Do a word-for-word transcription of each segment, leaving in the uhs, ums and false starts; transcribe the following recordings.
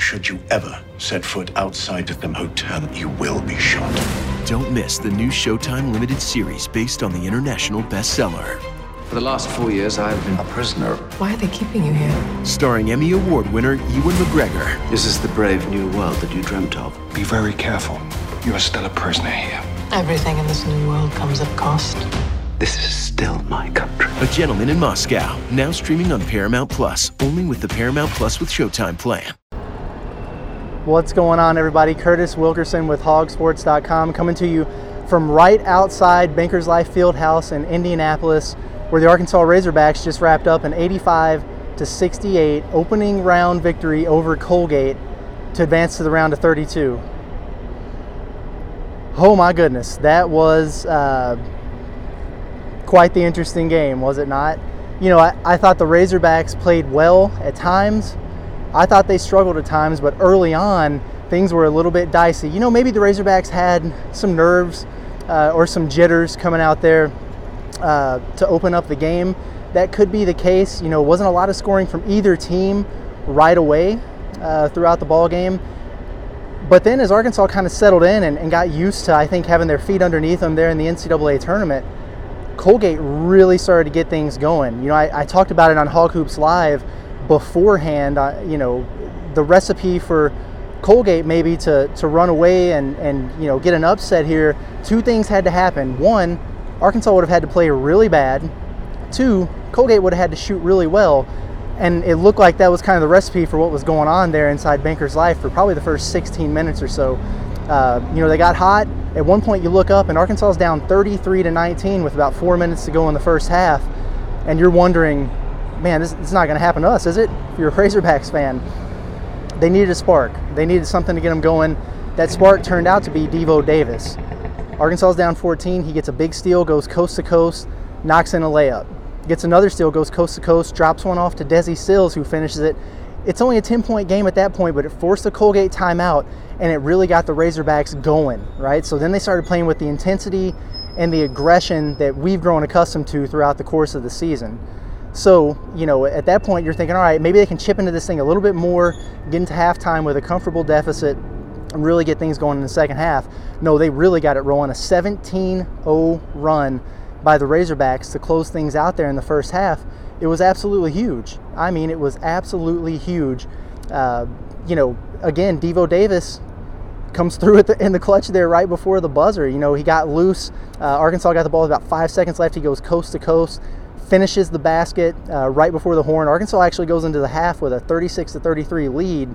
should you ever set foot outside of them hotel, you will be shot. Don't miss the new Showtime limited series based on the international bestseller. For the last four years, I've been a prisoner. Why are they keeping you here? Starring Emmy Award winner Ewan McGregor. This is the brave new world that you dreamt of. Be very careful. You are still a prisoner here. Everything in this new world comes at cost. This is still my country. A Gentleman in Moscow, now streaming on Paramount Plus, only with the Paramount Plus with Showtime plan. What's going on, everybody? Curtis Wilkerson with hog sports dot com coming to you from right outside Bankers Life Fieldhouse in Indianapolis, where the Arkansas Razorbacks just wrapped up an eighty-five to sixty-eight opening round victory over Colgate to advance to the round of thirty-two. Oh my goodness, that was uh, quite the interesting game, was it not? You know, I, I thought the Razorbacks played well at times. I thought they struggled at times, but early on, things were a little bit dicey. You know, maybe the Razorbacks had some nerves uh, or some jitters coming out there uh, to open up the game. That could be the case. You know, wasn't a lot of scoring from either team right away uh, throughout the ball game. But then as Arkansas kind of settled in and, and got used to, I think, having their feet underneath them there in the N C double A tournament, Colgate really started to get things going. You know, I, I talked about it on Hog Hoops Live beforehand. Uh, you know, the recipe for Colgate maybe to, to run away and, and, you know, get an upset here, two things had to happen. One, Arkansas would have had to play really bad. Two, Colgate would have had to shoot really well. And it looked like that was kind of the recipe for what was going on there inside Bankers Life for probably the first sixteen minutes or so. Uh, you know, they got hot. At one point you look up and Arkansas is down thirty-three to nineteen with about four minutes to go in the first half. And you're wondering, man, this, this is not going to happen to us, is it? If you're a Razorbacks fan, they needed a spark. They needed something to get them going. That spark turned out to be Devo Davis. Arkansas is down fourteen. He gets a big steal, goes coast to coast, knocks in a layup. Gets another steal, goes coast to coast, drops one off to Desi Sills, who finishes it. It's only a ten-point game at that point, but it forced the Colgate timeout, and it really got the Razorbacks going, right? So then they started playing with the intensity and the aggression that we've grown accustomed to throughout the course of the season. So, you know, at that point, you're thinking, all right, maybe they can chip into this thing a little bit more, get into halftime with a comfortable deficit, and really get things going in the second half. No, they really got it rolling. A seventeen oh run by the Razorbacks to close things out there in the first half. It was absolutely huge. I mean, it was absolutely huge. Uh, you know, again, Devo Davis comes through at the, in the clutch there right before the buzzer. You know, he got loose. Uh, Arkansas got the ball with about five seconds left. He goes coast to coast, finishes the basket uh, right before the horn. Arkansas actually goes into the half with a thirty-six to thirty-three lead.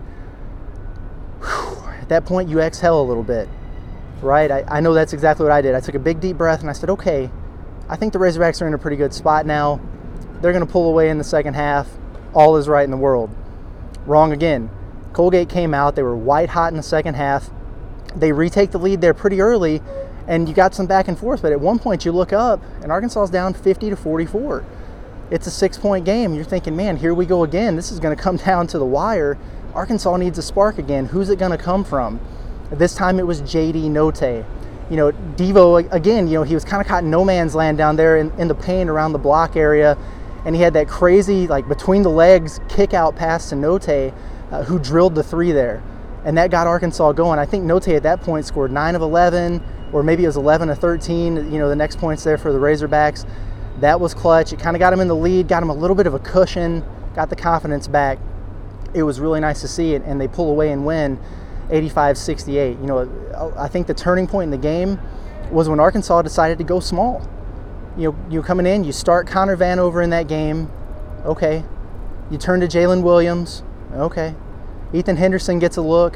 Whew. At that point, you exhale a little bit, right? I, I know that's exactly what I did. I took a big deep breath and I said, okay, I think the Razorbacks are in a pretty good spot now. They're going to pull away in the second half. All is right in the world. Wrong again. Colgate came out. They were white hot in the second half. They retake the lead there pretty early, and you got some back and forth. But at one point, you look up, and Arkansas is down fifty to forty-four. It's a six-point game. You're thinking, man, here we go again. This is going to come down to the wire. Arkansas needs a spark again. Who's it going to come from? This time it was J D Notae. You know, Devo, again, you know, he was kind of caught in no man's land down there in, in the paint around the block area. And he had that crazy, like, between the legs kick out pass to Notae, uh, who drilled the three there. And that got Arkansas going. I think Notae at that point scored nine of eleven, or maybe it was eleven of thirteen, you know, the next points there for the Razorbacks. That was clutch. It kind of got him in the lead, got him a little bit of a cushion, got the confidence back. It was really nice to see it, and they pull away and win eighty-five sixty-eight. You know, I think the turning point in the game was when Arkansas decided to go small. You know, you coming in, you start Connor Vanover in that game, okay. You turn to Jalen Williams, okay. Ethan Henderson gets a look.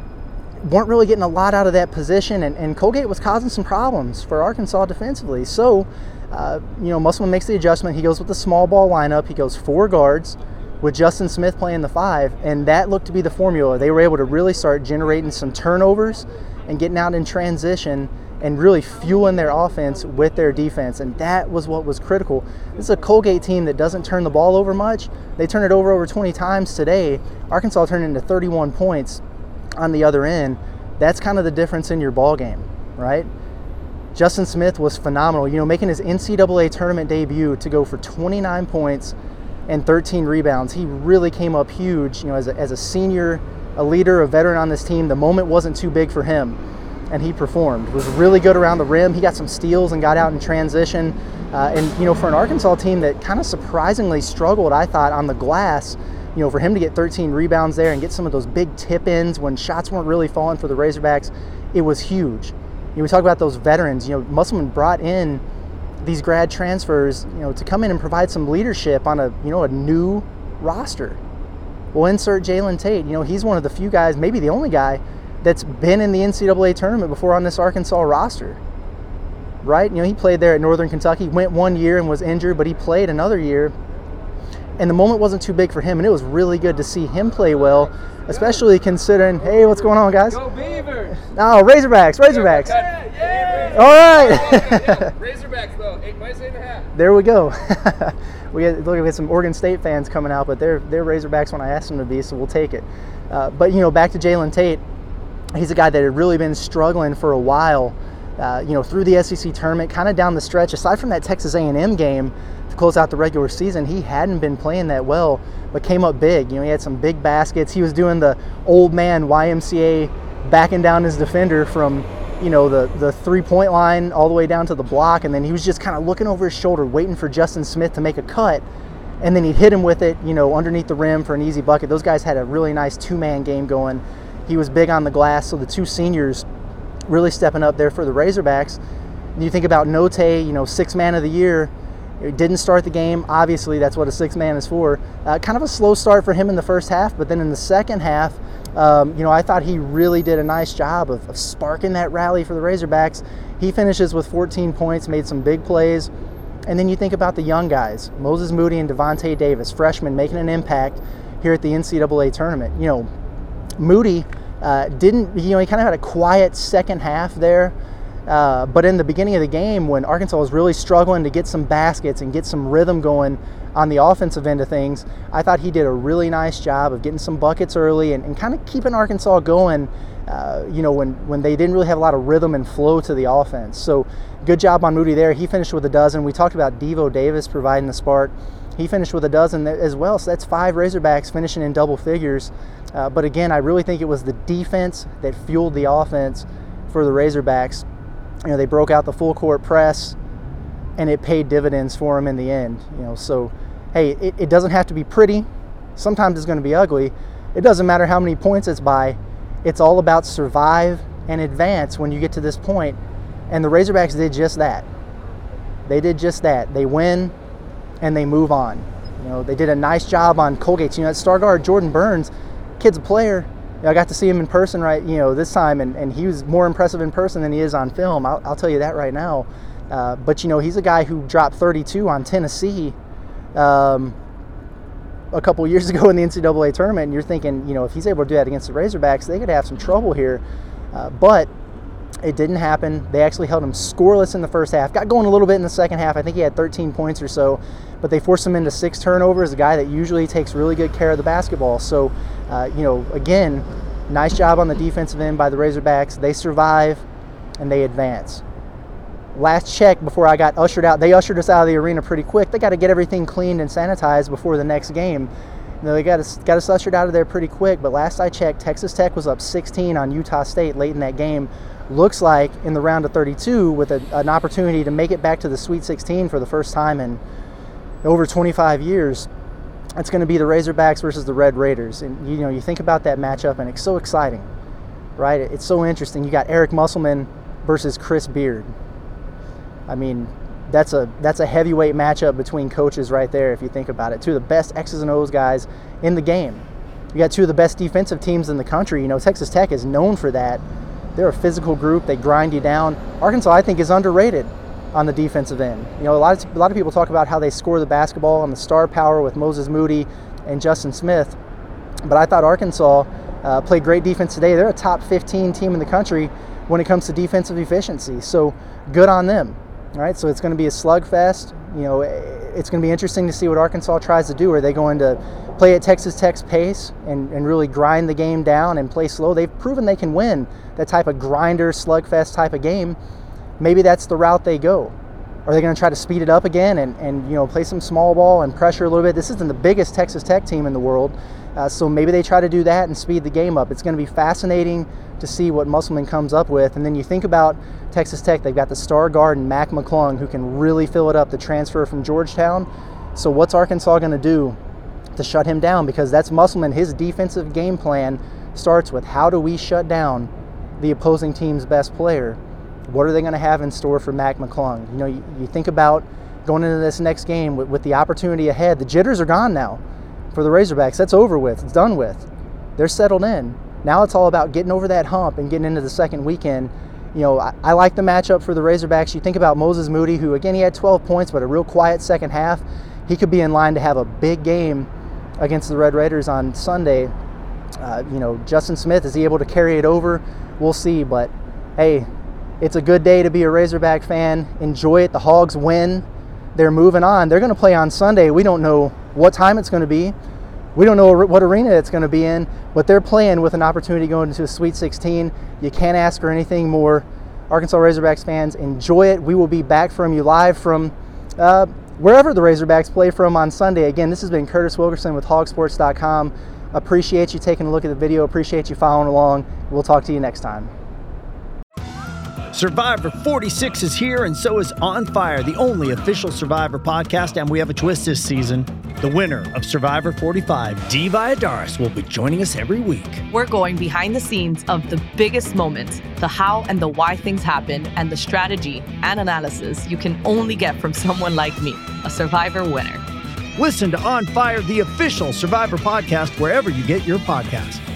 Weren't really getting a lot out of that position, and, and Colgate was causing some problems for Arkansas defensively. So, uh, you know, Musselman makes the adjustment. He goes with the small ball lineup. He goes four guards with Justin Smith playing the five, and that looked to be the formula. They were able to really start generating some turnovers and getting out in transition and really fueling their offense with their defense, and that was what was critical. This is a Colgate team that doesn't turn the ball over much. They turn it over over twenty times today. Arkansas turned into thirty-one points on the other end. That's kind of the difference in your ball game, right? Justin Smith was phenomenal, you know, making his N C double A tournament debut to go for twenty-nine points and thirteen rebounds. He really came up huge, you know, as a, as a senior a leader, a veteran on this team, the moment wasn't too big for him, and he performed. Was really good around the rim. He got some steals and got out in transition. Uh, and, you know, for an Arkansas team that kind of surprisingly struggled, I thought, on the glass, you know, for him to get thirteen rebounds there and get some of those big tip-ins when shots weren't really falling for the Razorbacks, it was huge. You know, we talk about those veterans. You know, Musselman brought in these grad transfers, you know, to come in and provide some leadership on a, you know, a new roster. We'll insert Jalen Tate. You know, he's one of the few guys, maybe the only guy, that's been in the N C double A tournament before on this Arkansas roster, right? You know, he played there at Northern Kentucky, went one year and was injured, but he played another year, and the moment wasn't too big for him, and it was really good to see him play well, especially considering, hey, what's going on, guys? Go Beavers! No, Razorbacks, Razorbacks. Yeah, yeah. All right. Yeah, Razorbacks, though, eight minus eight and a half. There we go. we get look, we had some Oregon State fans coming out, but they're they're Razorbacks when I asked them to be, so we'll take it. Uh, but you know, back to Jalen Tate, he's a guy that had really been struggling for a while. Uh, you know, through the S E C tournament, kind of down the stretch. Aside from that Texas A and M game to close out the regular season, he hadn't been playing that well, but came up big. You know, he had some big baskets. He was doing the old man Y M C A, backing down his defender from, you know, the, the three-point line all the way down to the block, and then he was just kind of looking over his shoulder, waiting for Justin Smith to make a cut, and then he'd hit him with it, you know, underneath the rim for an easy bucket. Those guys had a really nice two-man game going. He was big on the glass, so the two seniors really stepping up there for the Razorbacks. And you think about Note, you know, sixth man of the year, didn't start the game. Obviously, that's what a sixth man is for. Uh, kind of a slow start for him in the first half, but then in the second half, um, you know, I thought he really did a nice job of, of sparking that rally for the Razorbacks. He finishes with fourteen points, made some big plays. And then you think about the young guys, Moses Moody and Devontae Davis, freshmen, making an impact here at the N C double A tournament. You know, Moody uh, didn't, you know, he kind of had a quiet second half there. Uh, but in the beginning of the game, when Arkansas was really struggling to get some baskets and get some rhythm going on the offensive end of things, I thought he did a really nice job of getting some buckets early and, and kind of keeping Arkansas going, uh, you know, when, when they didn't really have a lot of rhythm and flow to the offense. So good job on Moody there. He finished with a dozen. We talked about Devo Davis providing the spark. He finished with a dozen as well, so that's five Razorbacks finishing in double figures. Uh, but again, I really think it was the defense that fueled the offense for the Razorbacks. You know, they broke out the full court press, and it paid dividends for them in the end. You know, so hey, it, it doesn't have to be pretty. Sometimes it's going to be ugly. It doesn't matter how many points it's by. It's all about survive and advance when you get to this point. And the Razorbacks did just that. They did just that. They win, and they move on. You know, they did a nice job on Colgate's. You know, that star guard Jordan Burns, kid's a player. You know, I got to see him in person, right? You know, this time, and, and he was more impressive in person than he is on film. I'll, I'll tell you that right now. Uh, but you know, he's a guy who dropped thirty-two on Tennessee um, a couple years ago in the N C double A tournament. And you're thinking, you know, if he's able to do that against the Razorbacks, they could have some trouble here. Uh, but it didn't happen. They actually held him scoreless in the first half. Got going a little bit in the second half. I think he had thirteen points or so, but they forced him into six turnovers, a guy that usually takes really good care of the basketball. So, uh, you know, again, nice job on the defensive end by the Razorbacks. They survive, and they advance. Last check before I got ushered out, they ushered us out of the arena pretty quick. They got to get everything cleaned and sanitized before the next game. You know, they got us, got us ushered out of there pretty quick, but last I checked, Texas Tech was up sixteen on Utah State late in that game. Looks like in the round of thirty-two with a, an opportunity to make it back to the Sweet sixteen for the first time in over twenty-five years. It's going to be the Razorbacks versus the Red Raiders. And, you know, you think about that matchup, and it's so exciting, right? It's so interesting. You got Eric Musselman versus Chris Beard. I mean, that's a that's a heavyweight matchup between coaches right there, if you think about it. Two of the best X's and O's guys in the game. You got two of the best defensive teams in the country. You know, Texas Tech is known for that. They're a physical group. They grind you down. Arkansas, I think, is underrated on the defensive end. You know, a lot of, a lot of people talk about how they score the basketball on the star power with Moses Moody and Justin Smith. But I thought Arkansas uh, played great defense today. They're a top fifteen team in the country when it comes to defensive efficiency. So good on them. All right, so it's going to be a slugfest. You know, it's going to be interesting to see what Arkansas tries to do. Are they going to play at Texas Tech's pace and, and really grind the game down and play slow? They've proven they can win that type of grinder, slugfest type of game. Maybe that's the route they go. Are they going to try to speed it up again and, and you know play some small ball and pressure a little bit? This isn't the biggest Texas Tech team in the world, uh, so maybe they try to do that and speed the game up. It's going to be fascinating to see what Musselman comes up with. And then you think about Texas Tech, they've got the star guard and Mac McClung, who can really fill it up, the transfer from Georgetown. So what's Arkansas going to do to shut him down? Because that's Musselman. His defensive game plan starts with, how do we shut down the opposing team's best player? What are they going to have in store for Mac McClung? You know, you, you think about going into this next game with, with the opportunity ahead. The jitters are gone now for the Razorbacks. That's over with. It's done with. They're settled in. Now it's all about getting over that hump and getting into the second weekend. You know, I, I like the matchup for the Razorbacks. You think about Moses Moody, who, again, he had twelve points, but a real quiet second half. He could be in line to have a big game against the Red Raiders on Sunday. Uh, you know, Justin Smith, is he able to carry it over? We'll see. But, hey, it's a good day to be a Razorback fan. Enjoy it. The Hogs win. They're moving on. They're going to play on Sunday. We don't know what time it's going to be. We don't know what arena it's going to be in, but they're playing with an opportunity going into a Sweet sixteen. You can't ask for anything more. Arkansas Razorbacks fans, enjoy it. We will be back from you live from uh, wherever the Razorbacks play from on Sunday. Again, this has been Curtis Wilkerson with hog sports dot com. Appreciate you taking a look at the video. Appreciate you following along. We'll talk to you next time. Survivor forty-six is here, and so is On Fire, the only official Survivor podcast, and we have a twist this season. The winner of Survivor forty-five, Dee Valladares, will be joining us every week. We're going behind the scenes of the biggest moments, the how and the why things happen, and the strategy and analysis you can only get from someone like me, a Survivor winner. Listen to On Fire, the official Survivor podcast, wherever you get your podcasts.